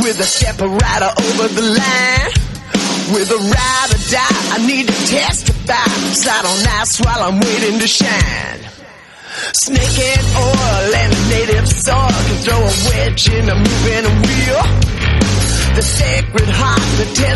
with a stepper rider over the line. With a ride or die, I need to testify. Slide on ice while I'm waiting to shine. Snake and oil and a native soil can throw a wedge in a moving wheel. The Sacred Heart, the